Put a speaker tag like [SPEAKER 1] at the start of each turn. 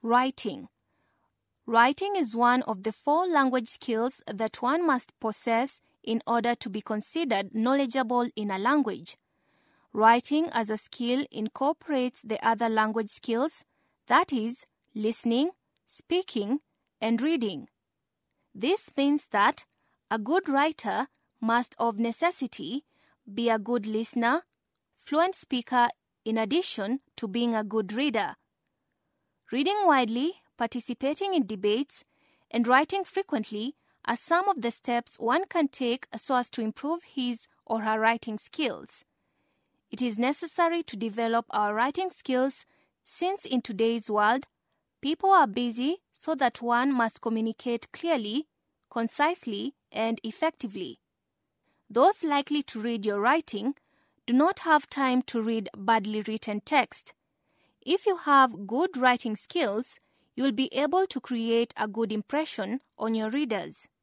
[SPEAKER 1] Writing. Writing is one of the 4 language skills that one must possess in order to be considered knowledgeable in a language. Writing as a skill incorporates the other language skills, that is, listening, speaking, and reading. This means that a good writer must of necessity be a good listener, fluent speaker in addition to being a good reader. Reading widely, participating in debates, and writing frequently are some of the steps one can take so as to improve his or her writing skills. It is necessary to develop our writing skills since in today's world, people are busy so that one must communicate clearly, concisely, and effectively. Those likely to read your writing do not have time to read badly written text. If you have good writing skills, you will be able to create a good impression on your readers.